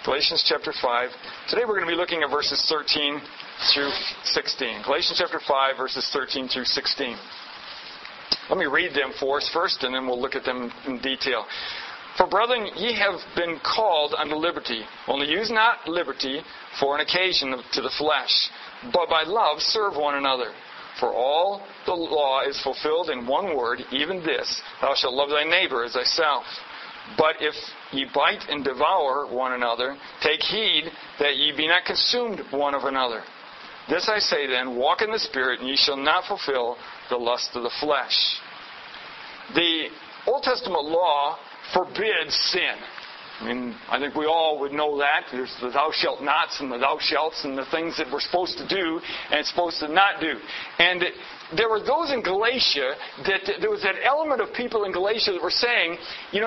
Galatians chapter 5. Today we're going to be looking at verses 13 through 16. Galatians chapter 5, verses 13 through 16. Let me read them for us first, and then we'll look at them in detail. For brethren, ye have been called unto liberty. Only use not liberty for an occasion to the flesh, but by love serve one another. For all the law is fulfilled in one word, even this, thou shalt love thy neighbor as thyself. But if ye bite and devour one another, take heed that ye be not consumed one of another. This I say then, walk in the Spirit, and ye shall not fulfill the lust of the flesh. The Old Testament law forbids sin. I think we all would know that. There's the thou shalt nots and the thou shalts and the things that we're supposed to do and supposed to not do. And there were those in Galatia there was that element of people in Galatia that were saying,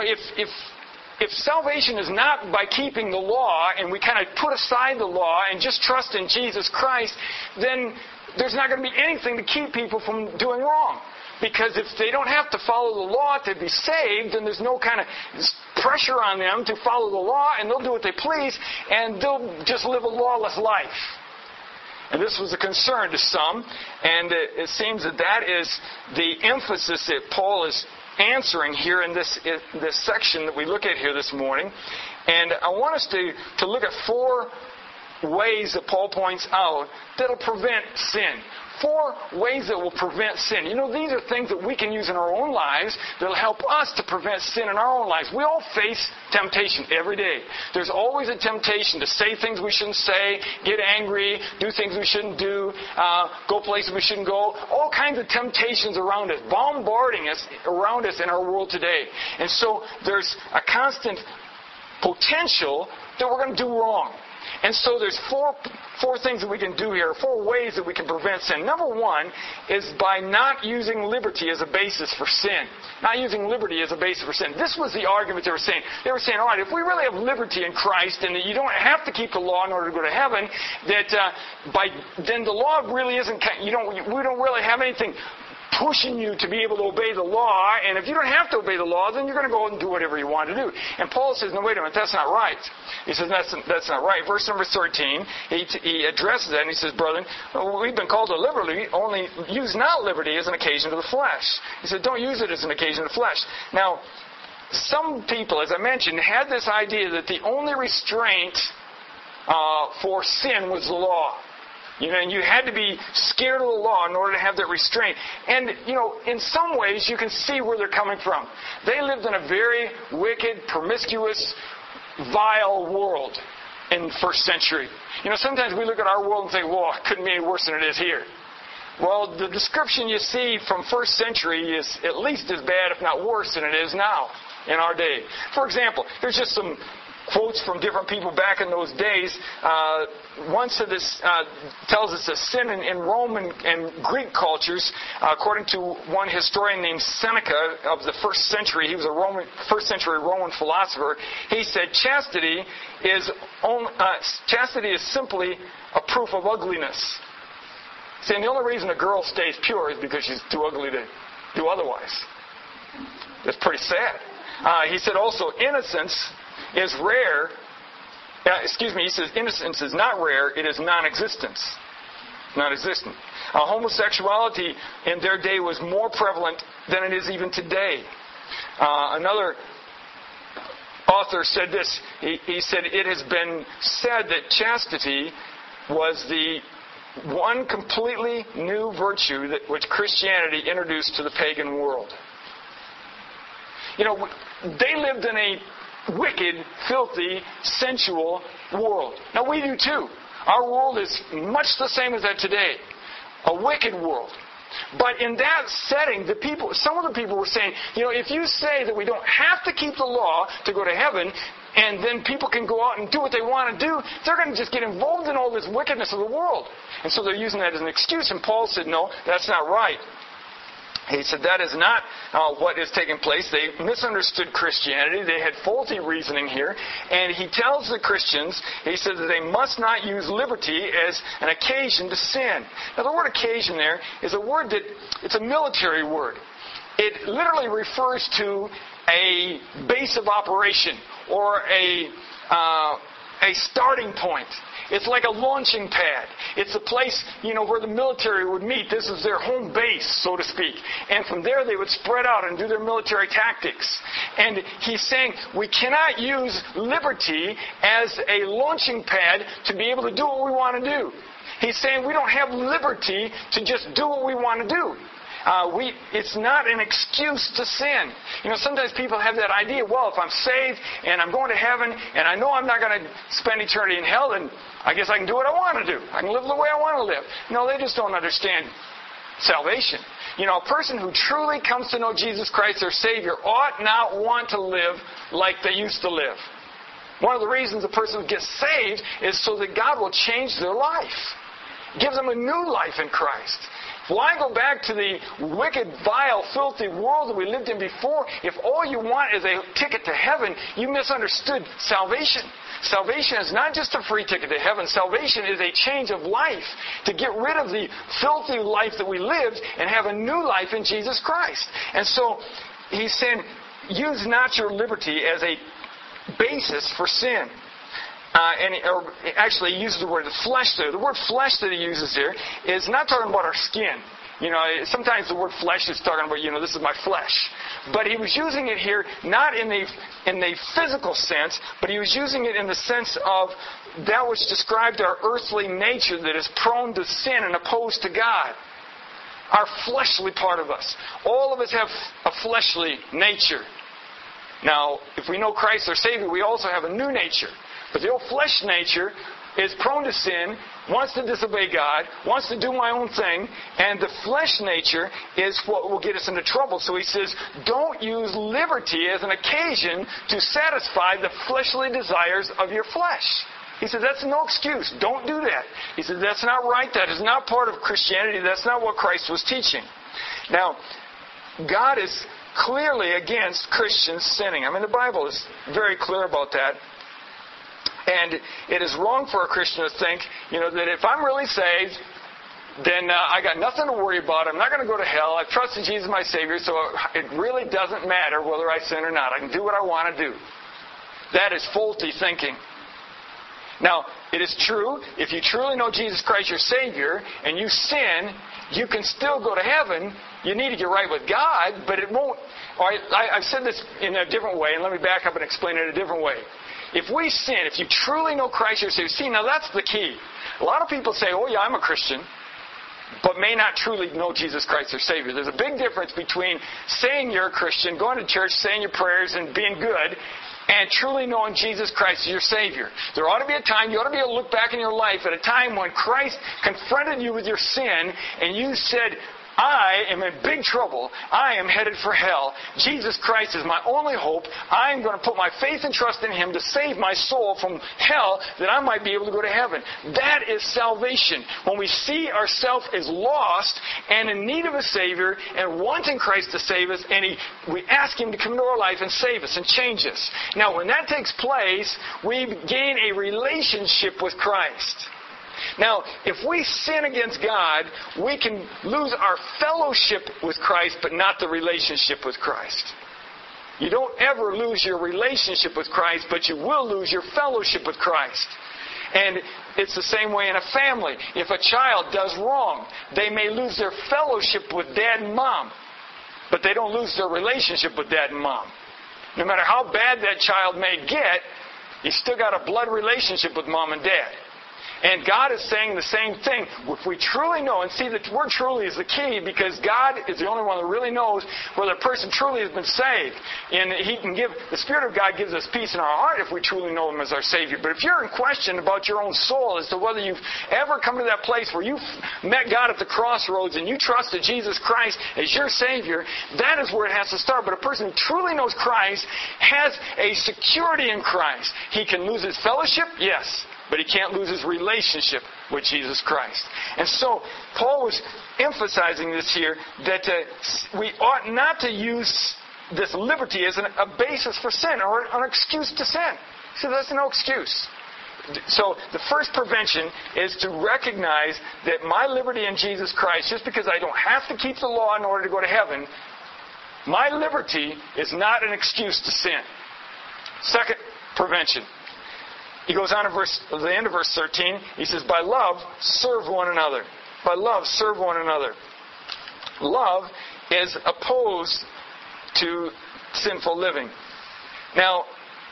if salvation is not by keeping the law and we kind of put aside the law and just trust in Jesus Christ, then there's not going to be anything to keep people from doing wrong. Because if they don't have to follow the law to be saved, then there's no kind of pressure on them to follow the law, and they'll do what they please, and they'll just live a lawless life. And this was a concern to some, and it seems that is the emphasis that Paul is answering here in this section that we look at here this morning. And I want us to look at 4 ways that Paul points out that'll prevent sin. 4 ways that will prevent sin. These are things that we can use in our own lives that'll help us to prevent sin in our own lives. We all face temptation every day. There's always a temptation to say things we shouldn't say, get angry, do things we shouldn't do, go places we shouldn't go. All kinds of temptations around us, bombarding us around us in our world today. And so there's a constant potential that we're going to do wrong. And so there's four things that we can do here, 4 ways that we can prevent sin. Number 1 is by not using liberty as a basis for sin. Not using liberty as a basis for sin. This was the argument they were saying. They were saying, all right, if we really have liberty in Christ and that you don't have to keep the law in order to go to heaven, then the law really isn't, we don't really have anything pushing you to be able to obey the law, and if you don't have to obey the law, then you're going to go and do whatever you want to do. And Paul says, no, wait a minute, that's not right. He says, that's not right. Verse number 13, he addresses that, and he says, brethren, we've been called to liberty, only use not liberty as an occasion to the flesh. He said, don't use it as an occasion to the flesh. Now, some people, as I mentioned, had this idea that the only restraint for sin was the law. And you had to be scared of the law in order to have that restraint. And, in some ways, you can see where they're coming from. They lived in a very wicked, promiscuous, vile world in the first century. Sometimes we look at our world and think, well, it couldn't be any worse than it is here. Well, the description you see from first century is at least as bad, if not worse, than it is now in our day. For example, there's just some quotes from different people back in those days. One said this tells us that sin in Roman and Greek cultures, according to one historian named Seneca of the first century, he was a first century Roman philosopher. He said chastity is simply a proof of ugliness. Saying the only reason a girl stays pure is because she's too ugly to do otherwise. That's pretty sad. He said also innocence is rare. He says innocence is not rare, it is non-existence. Non-existent. Homosexuality in their day was more prevalent than it is even today. Another author said this. He said, it has been said that chastity was the one completely new virtue which Christianity introduced to the pagan world. They lived in a wicked, filthy, sensual world. Now we do too. Our world is much the same as that today. A wicked world. But in that setting, some of the people were saying, if you say that we don't have to keep the law to go to heaven, and then people can go out and do what they want to do, they're going to just get involved in all this wickedness of the world. And so they're using that as an excuse. And Paul said, no, that's not right. He said that is not what is taking place. They misunderstood Christianity. They had faulty reasoning here. And he tells the Christians, he says that they must not use liberty as an occasion to sin. Now the word occasion there is a word it's a military word. It literally refers to a base of operation or a a starting point. It's like a launching pad. It's a place, where the military would meet. This is their home base, so to speak. And from there they would spread out and do their military tactics. And he's saying we cannot use liberty as a launching pad to be able to do what we want to do. He's saying we don't have liberty to just do what we want to do. It's not an excuse to sin. Sometimes people have that idea, well, if I'm saved and I'm going to heaven and I know I'm not going to spend eternity in hell, then I guess I can do what I want to do. I can live the way I want to live. No, they just don't understand salvation. A person who truly comes to know Jesus Christ, their Savior, ought not want to live like they used to live. One of the reasons a person gets saved is so that God will change their life. Gives them a new life in Christ. Why go back to the wicked, vile, filthy world that we lived in before? If all you want is a ticket to heaven, you misunderstood salvation. Salvation is not just a free ticket to heaven. Salvation is a change of life to get rid of the filthy life that we lived and have a new life in Jesus Christ. And so he's saying, use not your liberty as a basis for sin. Actually, he uses the word flesh there. The word flesh that he uses here is not talking about our skin. Sometimes the word flesh is talking about, this is my flesh. But he was using it here not in the physical sense, but he was using it in the sense of that which described our earthly nature that is prone to sin and opposed to God. Our fleshly part of us. All of us have a fleshly nature. Now, if we know Christ our Savior, we also have a new nature. But the old flesh nature is prone to sin, wants to disobey God, wants to do my own thing, and the flesh nature is what will get us into trouble. So he says, don't use liberty as an occasion to satisfy the fleshly desires of your flesh. He said, that's no excuse. Don't do that. He said, that's not right. That is not part of Christianity. That's not what Christ was teaching. Now, God is clearly against Christians sinning. The Bible is very clear about that. And it is wrong for a Christian to think, that if I'm really saved, then I got nothing to worry about. I'm not going to go to hell. I've trusted Jesus my Savior, so it really doesn't matter whether I sin or not. I can do what I want to do. That is faulty thinking. Now, it is true, if you truly know Jesus Christ your Savior, and you sin, you can still go to heaven. You need to get right with God, but it won't. I've said this in a different way, and let me back up and explain it a different way. If we sin, if you truly know Christ your Savior, see, now that's the key. A lot of people say, oh yeah, I'm a Christian, but may not truly know Jesus Christ their Savior. There's a big difference between saying you're a Christian, going to church, saying your prayers, and being good, and truly knowing Jesus Christ as your Savior. There ought to be a time, you ought to be able to look back in your life at a time when Christ confronted you with your sin, and you said, I am in big trouble. I am headed for hell. Jesus Christ is my only hope. I am going to put my faith and trust in Him to save my soul from hell that I might be able to go to heaven. That is salvation. When we see ourselves as lost and in need of a Savior and wanting Christ to save us, and we ask Him to come into our life and save us and change us. Now, when that takes place, we gain a relationship with Christ. Now, if we sin against God, we can lose our fellowship with Christ, but not the relationship with Christ. You don't ever lose your relationship with Christ, but you will lose your fellowship with Christ. And it's the same way in a family. If a child does wrong, they may lose their fellowship with dad and mom, but they don't lose their relationship with dad and mom. No matter how bad that child may get, you still got a blood relationship with mom and dad. And God is saying the same thing. If we truly know, and see, the word truly is the key, because God is the only one that really knows whether a person truly has been saved. And the Spirit of God gives us peace in our heart if we truly know Him as our Savior. But if you're in question about your own soul as to whether you've ever come to that place where you've met God at the crossroads and you trusted Jesus Christ as your Savior, that is where it has to start. But a person who truly knows Christ has a security in Christ. He can lose his fellowship, yes, but he can't lose his relationship with Jesus Christ. And so, Paul was emphasizing this here, that we ought not to use this liberty as a basis for sin or an excuse to sin. So that's no excuse. So the first prevention is to recognize that my liberty in Jesus Christ, just because I don't have to keep the law in order to go to heaven, my liberty is not an excuse to sin. Second prevention. he goes on to the end of verse 13. He says, by love, serve one another. By love, serve one another. Love is opposed to sinful living. Now,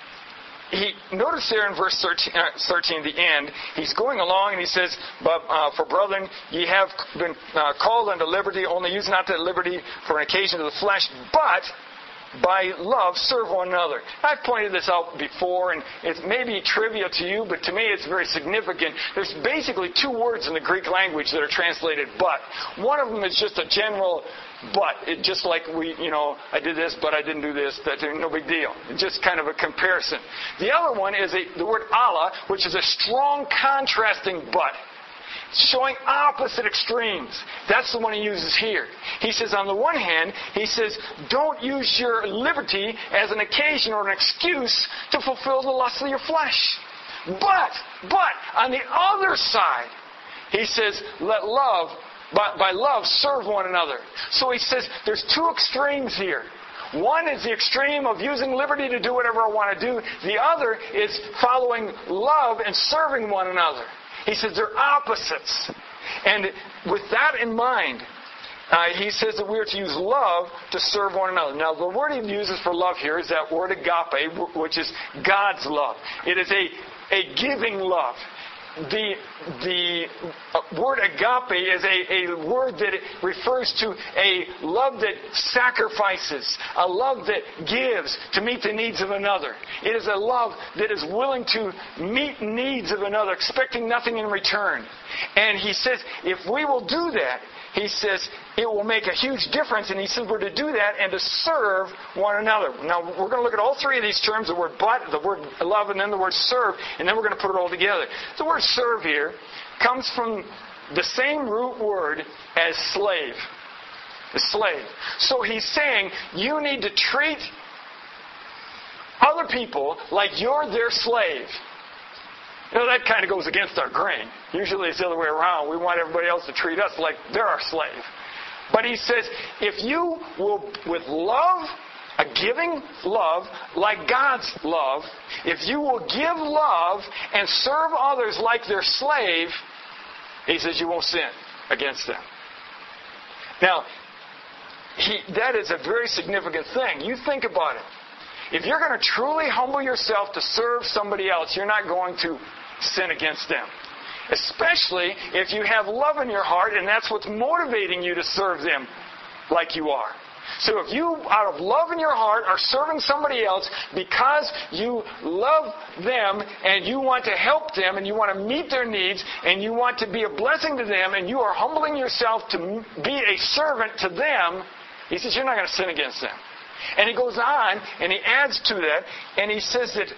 notice there in verse 13, the end, he's going along and he says, but for brethren, ye have been called unto liberty, only use not that liberty for an occasion of the flesh, but by love serve one another. I've pointed this out before, and it may be trivial to you, but to me it's very significant. There's basically two words in the Greek language that are translated but. One of them is just a general but. It just like I did this, but I didn't do this. That's no big deal. It's just kind of a comparison. The other one is the word alla, which is a strong contrasting but. Showing opposite extremes. That's the one he uses here. He says, on the one hand, he says, don't use your liberty as an occasion or an excuse to fulfill the lusts of your flesh. But, on the other side, he says, let love, by love, serve one another. So he says, there's two extremes here. One is the extreme of using liberty to do whatever I want to do. The other is following love and serving one another. He says they're opposites. And with that in mind, he says that we are to use love to serve one another. Now, the word he uses for love here is that word agape, which is God's love. It is a giving love. The word agape is a word that refers to a love that sacrifices, a love that gives to meet the needs of another. It is a love that is willing to meet needs of another, expecting nothing in return. And he says, if we will do that, he says, it will make a huge difference. And he says we're to do that and to serve one another. Now, we're going to look at all three of these terms, the word but, the word love, and then the word serve, and then we're going to put it all together. The word serve here comes from the same root word as slave. The slave. So he's saying you need to treat other people like you're their slave. That kind of goes against our grain. Usually it's the other way around. We want everybody else to treat us like they're our slave. But he says, if you will, with love, a giving love, like God's love, if you will give love and serve others like their slave, he says you won't sin against them. Now, that is a very significant thing. You think about it. If you're going to truly humble yourself to serve somebody else, you're not going to sin against them. Especially if you have love in your heart and that's what's motivating you to serve them like you are. So if you, out of love in your heart, are serving somebody else because you love them and you want to help them and you want to meet their needs and you want to be a blessing to them and you are humbling yourself to be a servant to them, he says you're not going to sin against them. And he goes on and he adds to that and he says that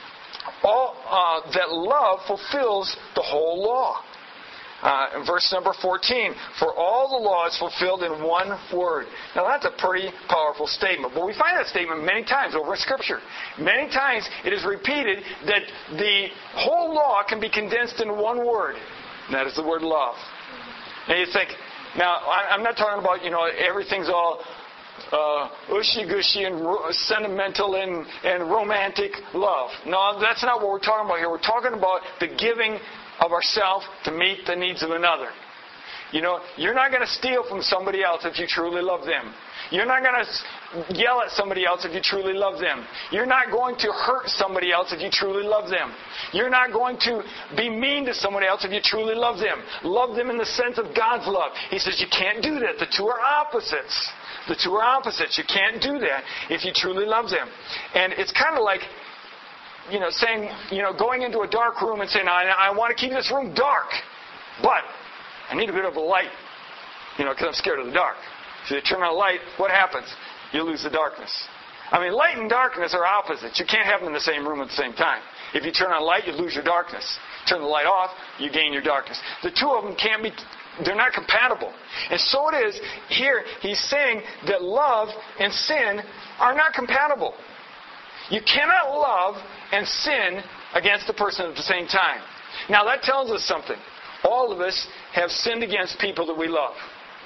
that love fulfills the whole law. In verse number 14, for all the law is fulfilled in one word. Now that's a pretty powerful statement. But we find that statement many times over in Scripture. Many times it is repeated that the whole law can be condensed in one word. And that is the word love. And you think, now I'm not talking about, everything's all ushy-gushy and sentimental and romantic love. No, that's not what we're talking about here. We're talking about the giving of ourselves to meet the needs of another. You're not going to steal from somebody else if you truly love them. You're not going to yell at somebody else if you truly love them. You're not going to hurt somebody else if you truly love them. You're not going to be mean to somebody else if you truly love them. Love them in the sense of God's love. He says you can't do that. The two are opposites. The two are opposites. You can't do that if you truly love them. And it's kind of like, saying, going into a dark room and saying, I want to keep this room dark, but I need a bit of a light, because I'm scared of the dark. So you turn on a light, what happens? You lose the darkness. Light and darkness are opposites. You can't have them in the same room at the same time. If you turn on light, you lose your darkness. Turn the light off, you gain your darkness. The two of them they're not compatible. And so it is here, he's saying that love and sin are not compatible. You cannot love and sin against the person at the same time. Now that tells us something. All of us have sinned against people that we love.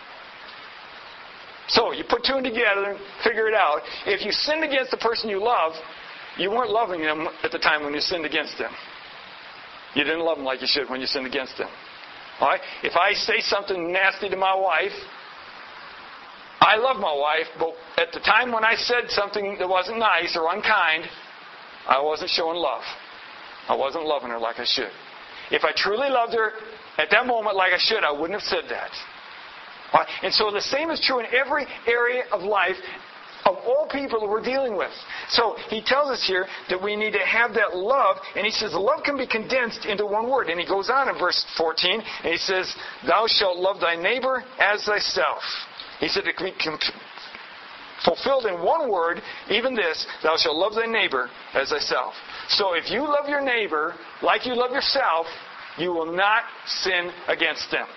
So you put two and together and figure it out. If you sinned against the person you love, you weren't loving them at the time when you sinned against them. You didn't love them like you should when you sinned against them. All right? If I say something nasty to my wife, I love my wife, but at the time when I said something that wasn't nice or unkind, I wasn't showing love. I wasn't loving her like I should. If I truly loved her at that moment like I should, I wouldn't have said that. All right? And so the same is true in every area of life of all people that we're dealing with. So he tells us here that we need to have that love, and he says love can be condensed into one word. And he goes on in verse 14, and he says, thou shalt love thy neighbor as thyself. He said it can be fulfilled in one word, even this, thou shalt love thy neighbor as thyself. So if you love your neighbor like you love yourself, you will not sin against them.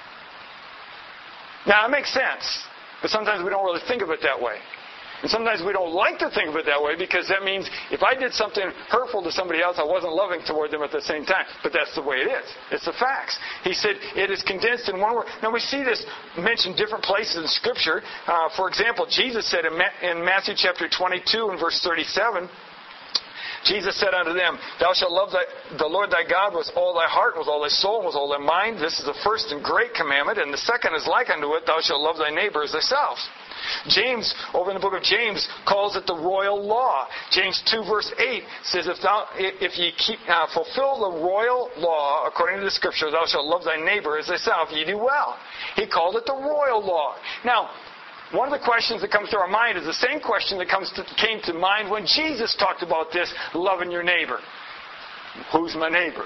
Now, it makes sense, but sometimes we don't really think of it that way. And sometimes we don't like to think of it that way because that means if I did something hurtful to somebody else, I wasn't loving toward them at the same time. But that's the way it is. It's the facts. He said it is condensed in one word. Now we see this mentioned different places in Scripture. For example, Jesus said in Matthew chapter 22 and verse 37, Jesus said unto them, thou shalt love the Lord thy God with all thy heart, with all thy soul, and with all thy mind. This is the first and great commandment, and the second is like unto it, thou shalt love thy neighbor as thyself. James, over in the book of James, calls it the royal law. James 2 verse 8 says, if ye fulfill the royal law according to the Scripture, thou shalt love thy neighbor as thyself, ye do well. He called it the royal law. Now, one of the questions that comes to our mind is the same question that came to mind when Jesus talked about this, loving your neighbor. Who's my neighbor?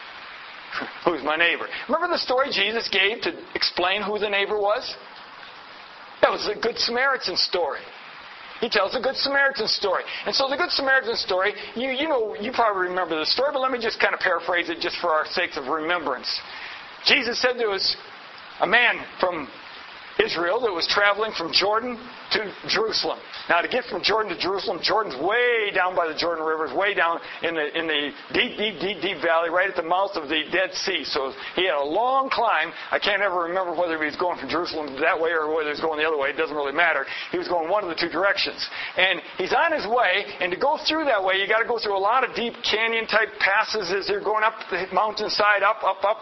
Who's my neighbor? Remember the story Jesus gave to explain who the neighbor was? That was the Good Samaritan story. He tells the Good Samaritan story. And so the Good Samaritan story, you probably remember the story, but let me just kind of paraphrase it just for our sakes of remembrance. Jesus said there was a man from Israel that was traveling from Jordan to Jerusalem. Now, to get from Jordan to Jerusalem, Jordan's way down by the Jordan River, way down in the deep valley, right at the mouth of the Dead Sea. So he had a long climb. I can't ever remember whether he was going from Jerusalem that way or whether he was going the other way. It doesn't really matter. He was going one of the two directions. And he's on his way, and to go through that way, you got to go through a lot of deep canyon-type passes as you're going up the mountainside, up,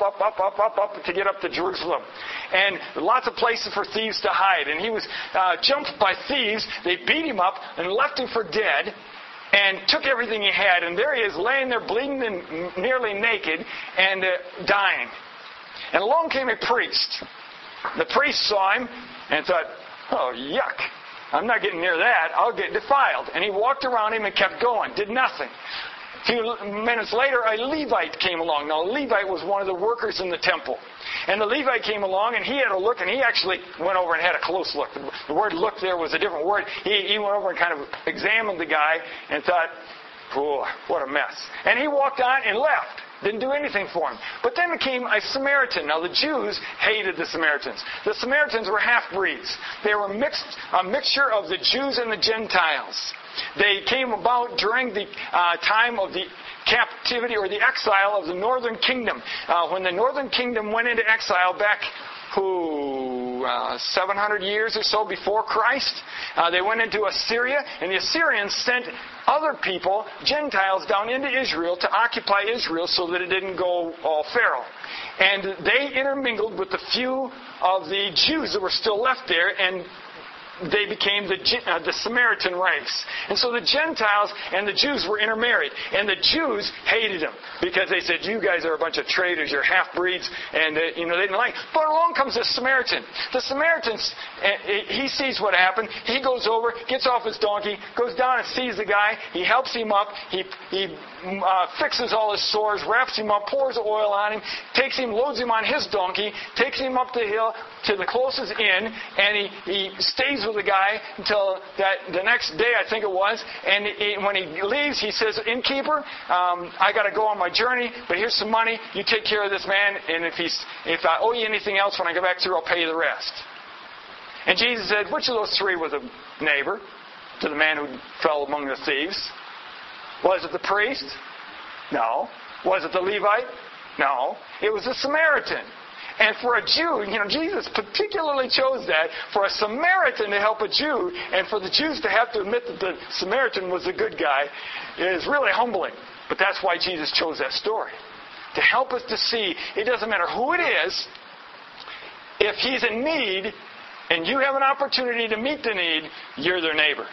to get up to Jerusalem. And lots of places for thieves to hide. And he was jumped by thieves. They beat him up and left him for dead and took everything he had. And there he is laying there bleeding and nearly naked and dying. And along came a priest. The priest saw him and thought, oh, yuck. I'm not getting near that. I'll get defiled. And he walked around him and kept going. Did nothing. A few minutes later, a Levite came along. Now, a Levite was one of the workers in the temple. And the Levite came along, and he had a look, and he actually went over and had a close look. The word look there was a different word. He went over and kind of examined the guy and thought, oh, what a mess. And he walked on and left. Didn't do anything for him. But then came a Samaritan. Now, the Jews hated the Samaritans. The Samaritans were half-breeds. They were a mixture of the Jews and the Gentiles. They came about during the time of the captivity or the exile of the northern kingdom. When the northern kingdom went into exile back 700 years or so before Christ, they went into Assyria, and the Assyrians sent other people, Gentiles, down into Israel to occupy Israel so that it didn't go all feral. And they intermingled with the few of the Jews that were still left there, and they became the Samaritan race. And so the Gentiles and the Jews were intermarried. And the Jews hated them because they said, you guys are a bunch of traitors, you're half-breeds, and they didn't like it. But along comes the Samaritan. The Samaritan, he sees what happened. He goes over, gets off his donkey, goes down and sees the guy. He helps him up. He fixes all his sores, wraps him up, pours oil on him, takes him, loads him on his donkey, takes him up the hill to the closest inn, and he stays with the guy until the next day, I think it was. And when he leaves, he says, innkeeper, I got to go on my journey, but here's some money. You take care of this man, and if I owe you anything else when I go back through, I'll pay you the rest. And Jesus said, which of those three was a neighbor to the man who fell among the thieves? Was it the priest? No. Was it the Levite? No. It was the Samaritan. And for a Jew, Jesus particularly chose that, for a Samaritan to help a Jew, and for the Jews to have to admit that the Samaritan was a good guy, is really humbling. But that's why Jesus chose that story. to help us to see it doesn't matter who it is. If he's in need and you have an opportunity to meet the need, you're their neighbor.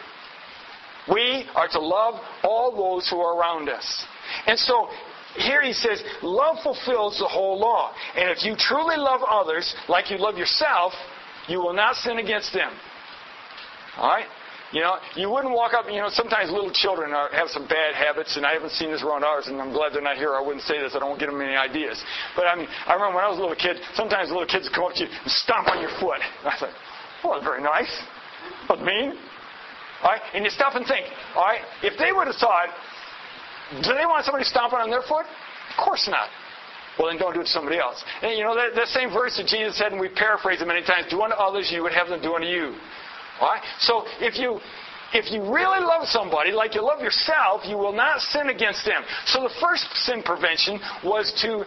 We are to love all those who are around us. And so here he says, love fulfills the whole law. And if you truly love others like you love yourself, you will not sin against them. All right? You wouldn't walk up, sometimes little children have some bad habits, and I haven't seen this around ours, and I'm glad they're not here. I wouldn't say this. I don't get them any ideas. But I remember when I was a little kid, sometimes little kids would come up to you and stomp on your foot. And I thought, well, that's very nice. But mean. All right? And you stop and think, all right, if they would have thought, do they want somebody stomping on their foot? Of course not. Well, then don't do it to somebody else. And that same verse that Jesus said, and we paraphrase it many times, do unto others you would have them do unto you. All right? So if you really love somebody like you love yourself, you will not sin against them. So the first sin prevention was to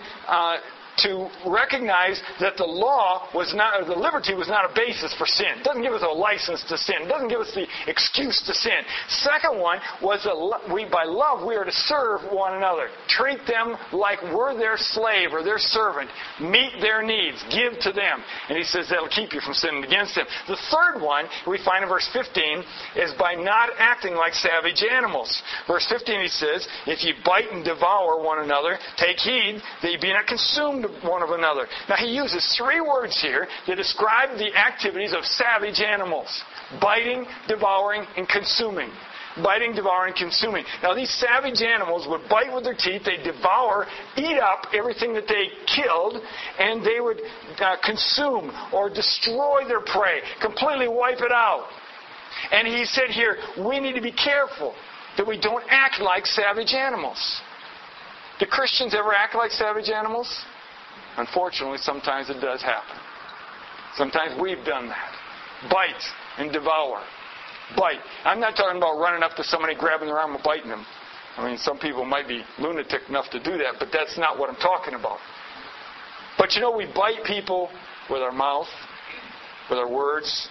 recognize that the law was not, or the liberty was not a basis for sin. It doesn't give us a license to sin. It doesn't give us the excuse to sin. Second one was that by love we are to serve one another. Treat them like we're their slave or their servant. Meet their needs. Give to them. And he says that'll keep you from sinning against them. The third one we find in verse 15 is by not acting like savage animals. Verse 15 he says, if you bite and devour one another, take heed that you be not consumed one of another. Now he uses 3 words here to describe the activities of savage animals. Biting, devouring, and consuming. Biting, devouring, consuming. Now these savage animals would bite with their teeth, they'd devour, eat up everything that they killed, and they would consume or destroy their prey, completely wipe it out. And he said here, we need to be careful that we don't act like savage animals. Do Christians ever act like savage animals? Unfortunately, sometimes it does happen. Sometimes we've done that. Bite and devour. Bite. I'm not talking about running up to somebody, grabbing their arm and biting them. I mean, some people might be lunatic enough to do that, but that's not what I'm talking about. But we bite people with our mouth, with our words.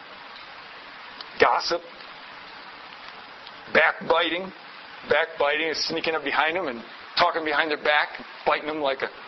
Gossip. Backbiting. Backbiting is sneaking up behind them and talking behind their back, biting them like a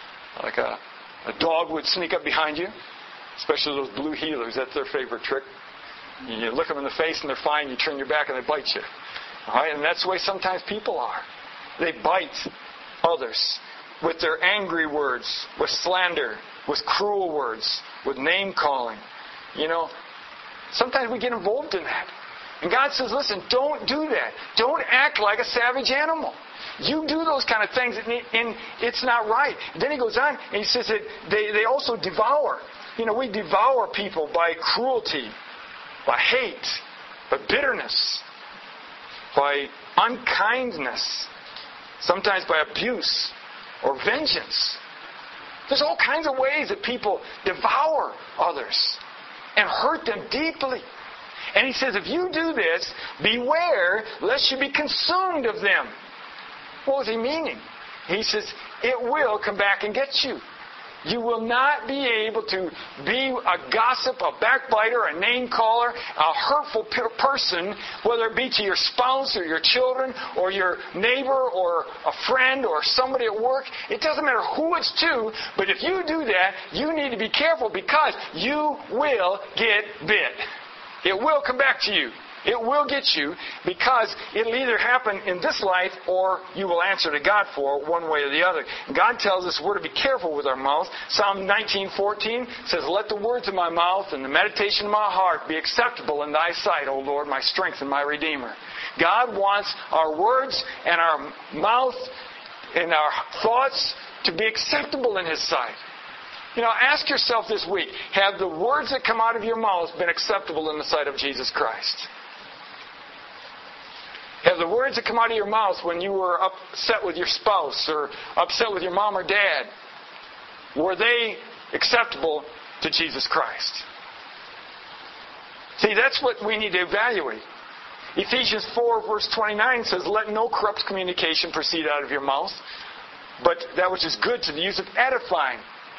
dog would sneak up behind you, especially those blue heelers. That's their favorite trick. You look them in the face and they're fine. You turn your back and they bite you. All right? And that's the way sometimes people are. They bite others with their angry words, with slander, with cruel words, with name calling. Sometimes we get involved in that. And God says, listen, don't do that. Don't act like a savage animal. You do those kind of things, and it's not right. Then he goes on, and he says that they also devour. We devour people by cruelty, by hate, by bitterness, by unkindness, sometimes by abuse or vengeance. There's all kinds of ways that people devour others and hurt them deeply. And he says, if you do this, beware lest you be consumed of them. What was he meaning? He says, it will come back and get you. You will not be able to be a gossip, a backbiter, a name caller, a hurtful person, whether it be to your spouse or your children or your neighbor or a friend or somebody at work. It doesn't matter who it's to, but if you do that, you need to be careful because you will get bit. It will come back to you. It will get you because it'll either happen in this life or you will answer to God for it one way or the other. God tells us we're to be careful with our mouth. Psalm 19:14 says, let the words of my mouth and the meditation of my heart be acceptable in thy sight, O Lord, my strength and my Redeemer. God wants our words and our mouth and our thoughts to be acceptable in His sight. Ask yourself this week, have the words that come out of your mouth been acceptable in the sight of Jesus Christ? Have the words that come out of your mouth when you were upset with your spouse or upset with your mom or dad, were they acceptable to Jesus Christ? See, that's what we need to evaluate. Ephesians 4 verse 29 says, let no corrupt communication proceed out of your mouth, but that which is good to the use of edifying,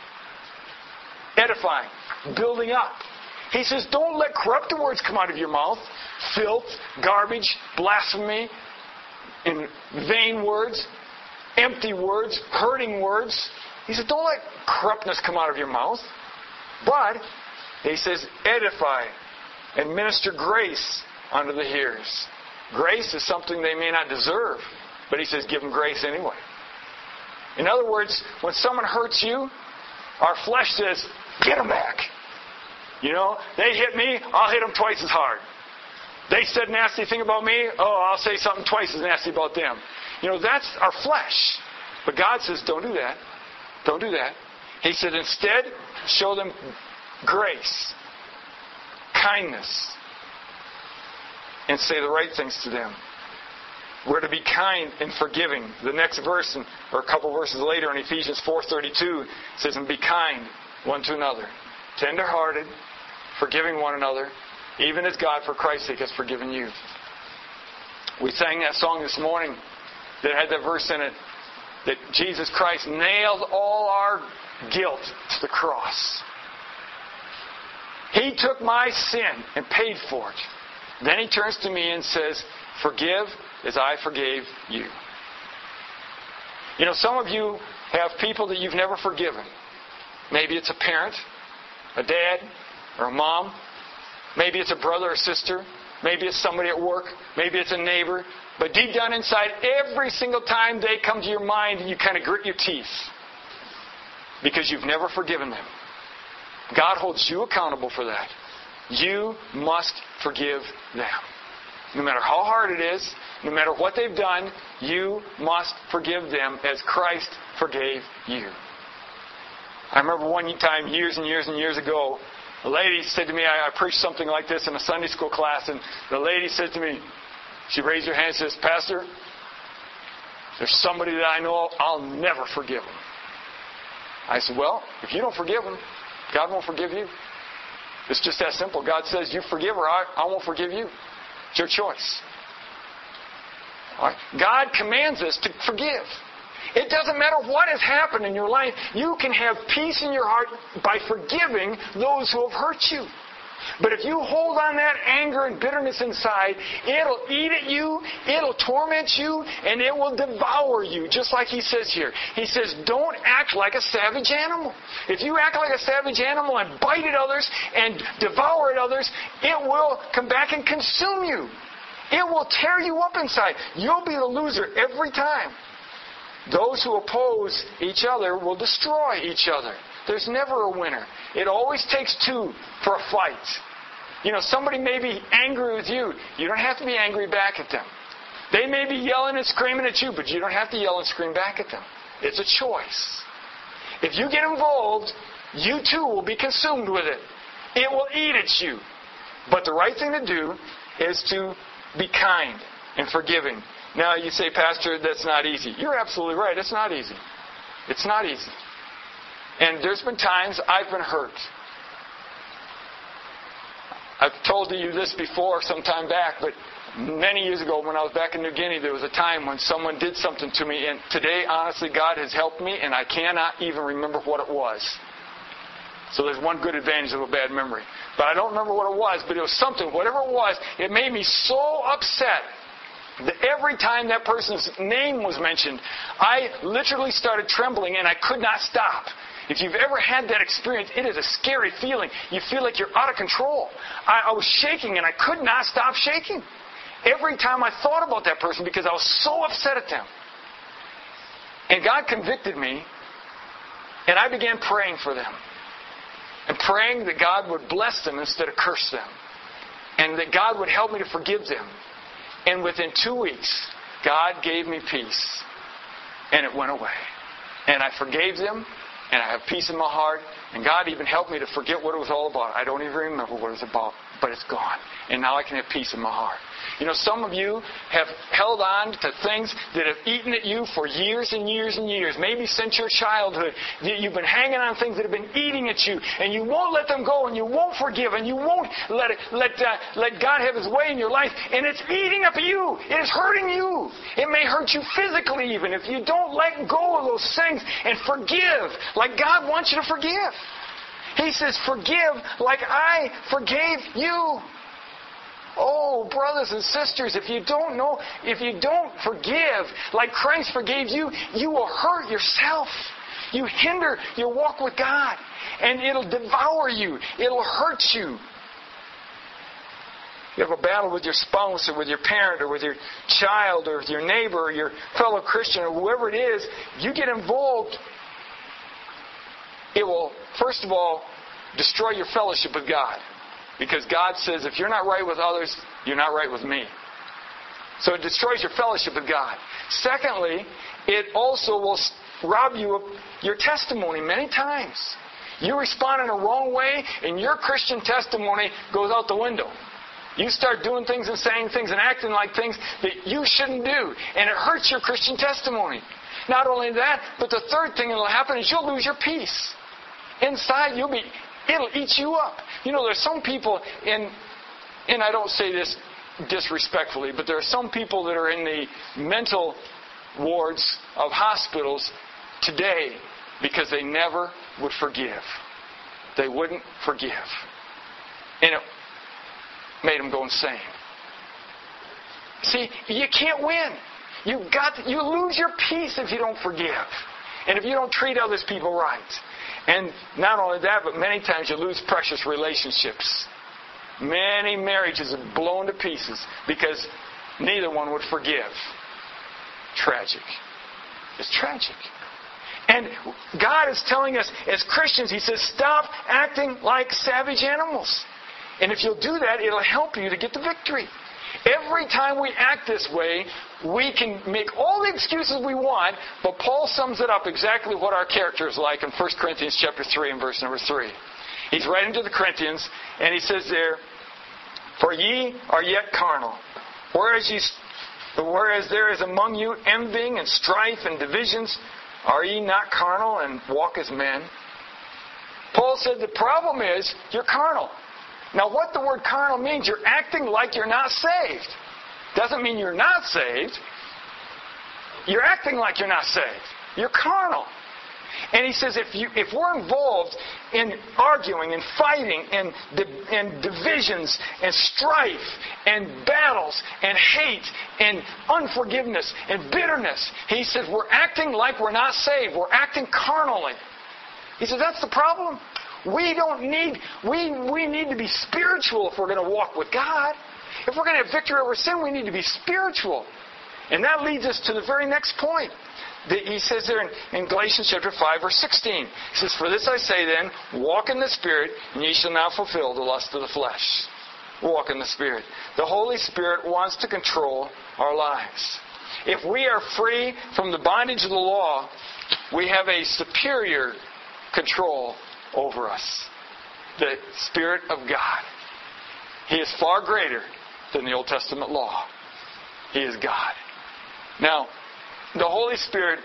building up. He says, don't let corrupt words come out of your mouth. Filth, garbage, blasphemy, and vain words. empty words, hurting words. He said, don't let corruptness come out of your mouth. But, he says, edify and minister grace unto the hearers. Grace is something they may not deserve, but he says, give them grace anyway. In other words, when someone hurts you, our flesh says, get them back. You know, they hit me, I'll hit them twice as hard. They said a nasty thing about me, I'll say something twice as nasty about them. You know, that's our flesh. But God says, don't do that. Don't do that. He said, instead, show them grace, kindness, and say the right things to them. We're to be kind and forgiving. The next verse, or a couple verses later in Ephesians 4:32, says, and be kind one to another, tender-hearted, forgiving one another, even as God, for Christ's sake, has forgiven you. We sang that song this morning that had that verse in it, that Jesus Christ nailed all our guilt to the cross. He took my sin and paid for it. Then he turns to me and says, forgive as I forgave you. You know, some of you have people that you've never forgiven. Maybe it's a parent, a dad, or a mom. Maybe it's a brother or sister. Maybe it's somebody at work. Maybe it's a neighbor. But deep down inside, every single time they come to your mind, you kind of grit your teeth. Because you've never forgiven them. God holds you accountable for that. You must forgive them. No matter how hard it is, no matter what they've done, you must forgive them as Christ forgave you. I remember one time, years and years and years ago, a lady said to me, I preached something like this in a Sunday school class, and the lady said to me, she raised her hand and says, Pastor, there's somebody that I know I'll never forgive him. I said, well, if you don't forgive him, God won't forgive you. It's just that simple. God says, you forgive her, I won't forgive you. It's your choice. All right? God commands us to forgive. It doesn't matter what has happened in your life. You can have peace in your heart by forgiving those who have hurt you. But if you hold on that anger and bitterness inside, it'll eat at you, it'll torment you, and it will devour you, just like he says here. He says, don't act like a savage animal. If you act like a savage animal and bite at others and devour at others, it will come back and consume you. It will tear you up inside. You'll be the loser every time. Those who oppose each other will destroy each other. There's never a winner. It always takes two for a fight. You know, somebody may be angry with you. You don't have to be angry back at them. They may be yelling and screaming at you, but you don't have to yell and scream back at them. It's a choice. If you get involved, you too will be consumed with it. It will eat at you. But the right thing to do is to be kind and forgiving. Now you say, Pastor, that's not easy. You're absolutely right. It's not easy. It's not easy. And there's been times I've been hurt. I've told you this before some time back, but many years ago when I was back in New Guinea, there was a time when someone did something to me. And today, honestly, God has helped me, and I cannot even remember what it was. So there's one good advantage of a bad memory. But I don't remember what it was, but it was something. Whatever it was, it made me so upset that every time that person's name was mentioned, I literally started trembling and I could not stop. If you've ever had that experience, it is a scary feeling. You feel like you're out of control. I was shaking and I could not stop shaking. Every time I thought about that person because I was so upset at them. And God convicted me, and I began praying for them. And praying that God would bless them instead of curse them. And that God would help me to forgive them. And within 2 weeks, God gave me peace. And it went away. And I forgave them. And I have peace in my heart. And God even helped me to forget what it was all about. I don't even remember what it was about. But it's gone. And now I can have peace in my heart. You know, some of you have held on to things that have eaten at you for years and years and years. Maybe since your childhood. You've been hanging on things that have been eating at you. And you won't let them go. And you won't forgive. And you won't let God have His way in your life. And it's eating up at you. It is hurting you. It may hurt you physically even if you don't let go of those things and forgive like God wants you to forgive. He says, forgive like I forgave you. Oh, brothers and sisters, if you don't forgive like Christ forgave you, you will hurt yourself. You hinder your walk with God. And it'll devour you. It'll hurt you. You have a battle with your spouse or with your parent or with your child or with your neighbor or your fellow Christian or whoever it is, you get involved, it will, first of all, destroy your fellowship with God. Because God says, if you're not right with others, you're not right with me. So it destroys your fellowship with God. Secondly, it also will rob you of your testimony many times. You respond in a wrong way, and your Christian testimony goes out the window. You start doing things and saying things and acting like things that you shouldn't do. And it hurts your Christian testimony. Not only that, but the third thing that will happen is you'll lose your peace. Inside, it'll eat you up. You know, there's some people and I don't say this disrespectfully, but there are some people that are in the mental wards of hospitals today because they never would forgive. They wouldn't forgive. And it made them go insane. See, you can't win. You lose your peace if you don't forgive. And if you don't treat other people right. And not only that, but many times you lose precious relationships. Many marriages are blown to pieces because neither one would forgive. Tragic. It's tragic. And God is telling us as Christians, He says, stop acting like savage animals. And if you'll do that, it'll help you to get the victory. Every time we act this way, we can make all the excuses we want, but Paul sums it up exactly what our character is like in 1 Corinthians chapter 3 and verse number 3. He's writing to the Corinthians, and he says there, for ye are yet carnal, whereas there is among you envying and strife and divisions, are ye not carnal and walk as men? Paul said the problem is you're carnal. Now, what the word carnal means, you're acting like you're not saved. Doesn't mean you're not saved. You're acting like you're not saved. You're carnal. And he says if we're involved in arguing and fighting and divisions and strife and battles and hate and unforgiveness and bitterness, he says we're acting like we're not saved. We're acting carnally. He says that's the problem. We need to be spiritual if we're going to walk with God. If we're going to have victory over sin, we need to be spiritual. And that leads us to the very next point. He says there in Galatians chapter 5, verse 16. He says, for this I say then, walk in the Spirit, and ye shall not fulfill the lust of the flesh. Walk in the Spirit. The Holy Spirit wants to control our lives. If we are free from the bondage of the law, we have a superior control over us. The Spirit of God. He is far greater than the Old Testament law. He is God. Now, the Holy Spirit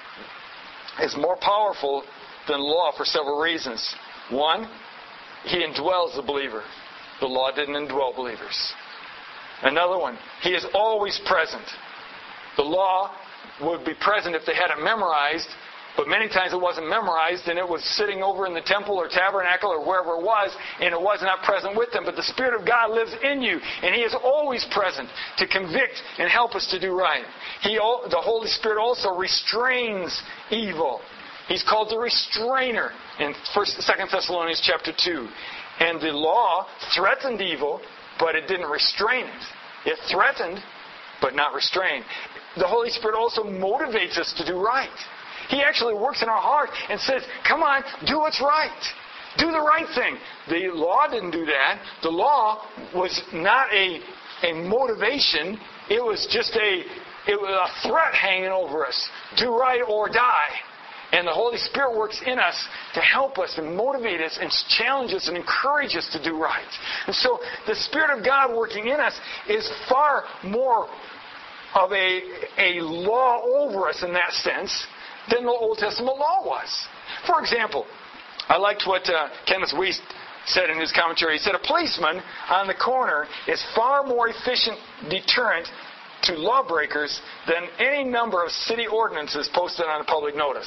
is more powerful than law for several reasons. One, He indwells the believer. The law didn't indwell believers. Another one, He is always present. The law would be present if they had it memorized, but many times it wasn't memorized and it was sitting over in the temple or tabernacle or wherever it was and it was not present with them. But the Spirit of God lives in you and He is always present to convict and help us to do right. The Holy Spirit also restrains evil. He's called the restrainer in 2 Thessalonians chapter 2. And the law threatened evil, but it didn't restrain it. It threatened, but not restrained. The Holy Spirit also motivates us to do right. He actually works in our heart and says, come on, do what's right. Do the right thing. The law didn't do that. The law was not a motivation. It was just a threat hanging over us. Do right or die. And the Holy Spirit works in us to help us and motivate us and challenge us and encourage us to do right. And so the Spirit of God working in us is far more of a law over us in that sense than the Old Testament law was. For example, I liked what Kenneth Wuest said in his commentary. He said, a policeman on the corner is far more efficient deterrent to lawbreakers than any number of city ordinances posted on a public notice.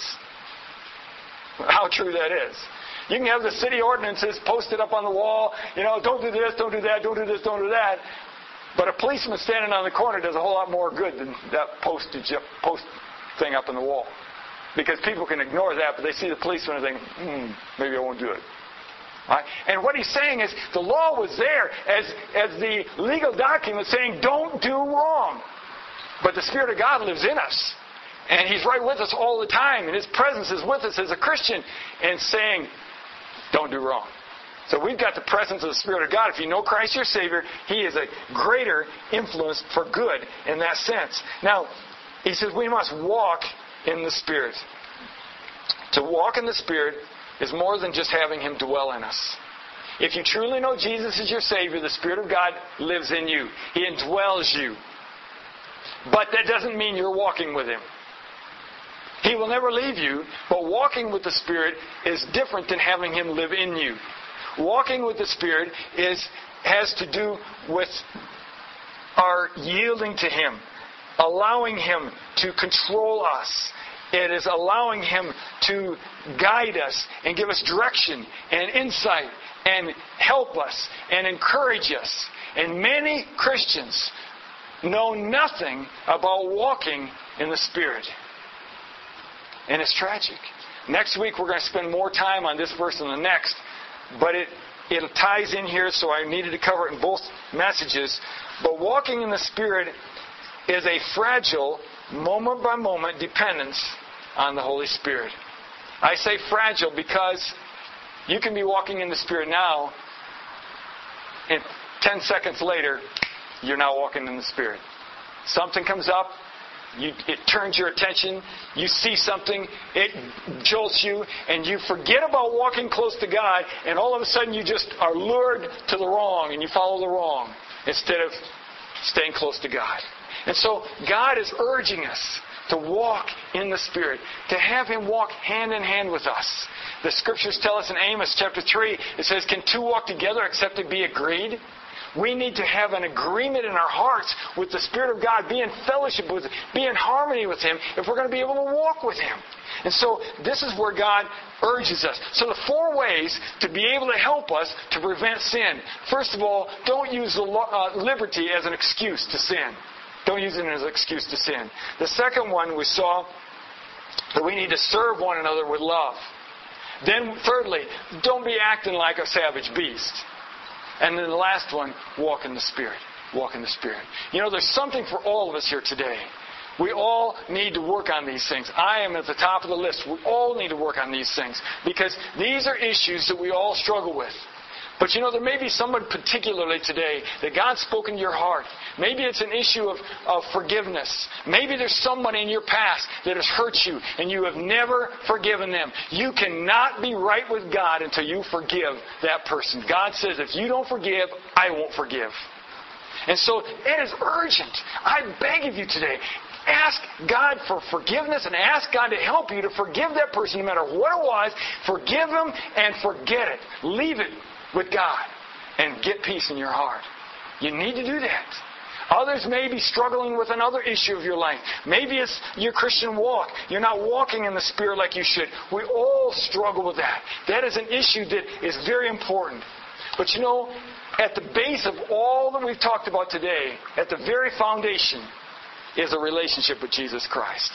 How true that is. You can have the city ordinances posted up on the wall, don't do this, don't do that, don't do this, don't do that. But a policeman standing on the corner does a whole lot more good than that post thing up in the wall. Because people can ignore that, but they see the policeman and think, maybe I won't do it. Right? And what he's saying is the law was there as the legal document saying don't do wrong. But the Spirit of God lives in us. And He's right with us all the time. And His presence is with us as a Christian and saying, don't do wrong. So we've got the presence of the Spirit of God. If you know Christ your Savior, He is a greater influence for good in that sense. Now, he says we must walk in the Spirit. To walk in the Spirit is more than just having Him dwell in us. If you truly know Jesus as your Savior, the Spirit of God lives in you. He indwells you. But that doesn't mean you're walking with Him. He will never leave you, but walking with the Spirit is different than having Him live in you. Walking with the Spirit has to do with our yielding to Him, allowing Him to control us. It is allowing Him to guide us and give us direction and insight and help us and encourage us. And many Christians know nothing about walking in the Spirit. And it's tragic. Next week we're going to spend more time on this verse than the next. But it ties in here, so I needed to cover it in both messages. But walking in the Spirit is a fragile, moment-by-moment dependence on the Holy Spirit. I say fragile because you can be walking in the Spirit now, and 10 seconds later, you're now walking in the Spirit. Something comes up. It turns your attention. You see something. It jolts you. And you forget about walking close to God. And all of a sudden you just are lured to the wrong. And you follow the wrong instead of staying close to God. And so God is urging us to walk in the Spirit. To have Him walk hand in hand with us. The Scriptures tell us in Amos chapter 3. It says, can two walk together except to be agreed? We need to have an agreement in our hearts with the Spirit of God, be in fellowship with Him, be in harmony with Him, if we're going to be able to walk with Him. And so this is where God urges us. So the 4 ways to be able to help us to prevent sin. First of all, don't use the liberty as an excuse to sin. Don't use it as an excuse to sin. The second one we saw that we need to serve one another with love. Then thirdly, don't be acting like a savage beast. And then the last one, walk in the Spirit. Walk in the Spirit. You know, there's something for all of us here today. We all need to work on these things. I am at the top of the list. We all need to work on these things. Because these are issues that we all struggle with. But you know, there may be someone particularly today that God's spoken to your heart. Maybe it's an issue of forgiveness. Maybe there's somebody in your past that has hurt you and you have never forgiven them. You cannot be right with God until you forgive that person. God says, if you don't forgive, I won't forgive. And so it is urgent. I beg of you today, ask God for forgiveness and ask God to help you to forgive that person no matter what it was. Forgive them and forget it. Leave it with God and get peace in your heart. You need to do that. Others may be struggling with another issue of your life. Maybe it's your Christian walk. You're not walking in the Spirit like you should. We all struggle with that. That is an issue that is very important. But you know, at the base of all that we've talked about today, at the very foundation, is a relationship with Jesus Christ.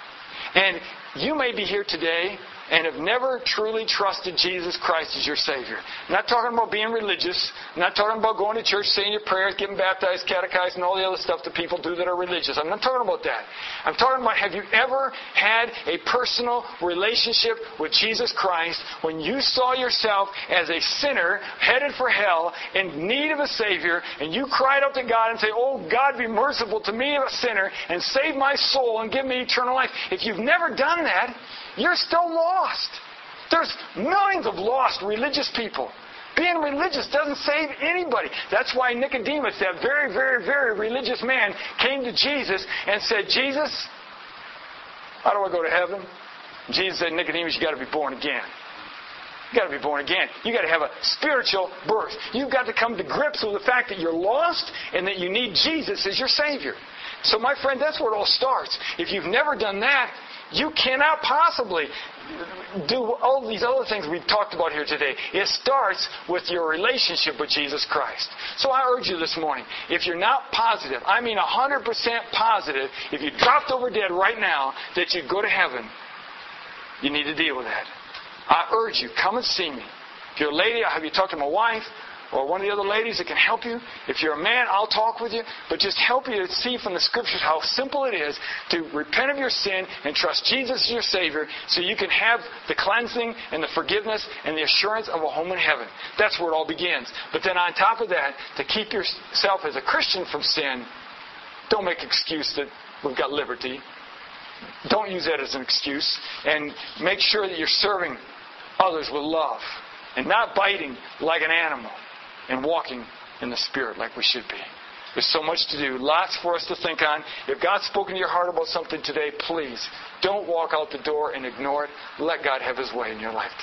And you may be here today and have never truly trusted Jesus Christ as your Savior. I'm not talking about being religious. I'm not talking about going to church, saying your prayers, getting baptized, catechized, and all the other stuff that people do that are religious. I'm not talking about that. I'm talking about, have you ever had a personal relationship with Jesus Christ when you saw yourself as a sinner headed for hell, in need of a Savior, and you cried out to God and say, oh, God, be merciful to me, a sinner, and save my soul and give me eternal life. If you've never done that, you're still lost. There's millions of lost religious people. Being religious doesn't save anybody. That's why Nicodemus, that very, very, very religious man, came to Jesus and said, Jesus, how do I go to heaven? Jesus said, Nicodemus, you've got to be born again. You've got to be born again. You've got to have a spiritual birth. You've got to come to grips with the fact that you're lost and that you need Jesus as your Savior. So, my friend, that's where it all starts. If you've never done that, you cannot possibly do all these other things we've talked about here today. It starts with your relationship with Jesus Christ. So I urge you this morning, if you're not positive, I mean 100% positive, if you dropped over dead right now that you'd go to heaven, you need to deal with that. I urge you, come and see me. If you're a lady, I'll have you talk to my wife or one of the other ladies that can help you. If you're a man, I'll talk with you. But just help you to see from the Scriptures how simple it is to repent of your sin and trust Jesus as your Savior so you can have the cleansing and the forgiveness and the assurance of a home in heaven. That's where it all begins. But then on top of that, to keep yourself as a Christian from sin, don't make an excuse that we've got liberty. Don't use that as an excuse. And make sure that you're serving others with love and not biting like an animal and walking in the Spirit like we should be. There's so much to do. Lots for us to think on. If God's spoken to your heart about something today, please don't walk out the door and ignore it. Let God have His way in your life.